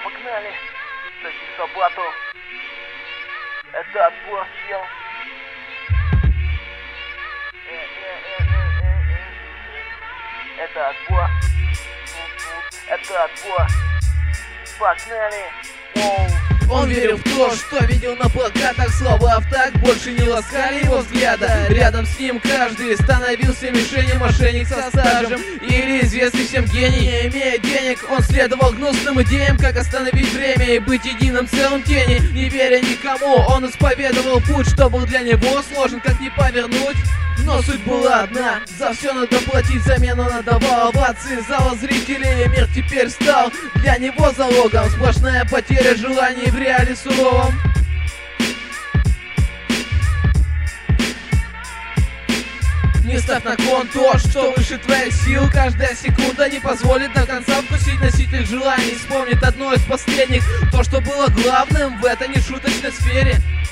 погнали. Дадим Сабату. Это отбор, чел. Это отбор. Это отбор. Погнали. Воу. Он верил в то, что видел на плакатах. Слова так больше не ласкали его взгляда. Рядом с ним каждый становился мишенью. Мошенник со стажем или известный всем гений. Не имея денег, он следовал гнусным идеям, как остановить время и быть единым целым тени. Не веря никому, он исповедовал путь, что был для него сложен, как не повернуть. Но суть была одна: за все надо платить, замену надавал овации зала зрителей. И мир теперь стал для него залогом. Сплошная потеря желаний в реале суровом. Не ставь на кон то, что выше твоих сил. Каждая секунда не позволит до конца вкусить носитель желаний. Вспомнит одно из последних, то, что было главным в этой нешуточной сфере.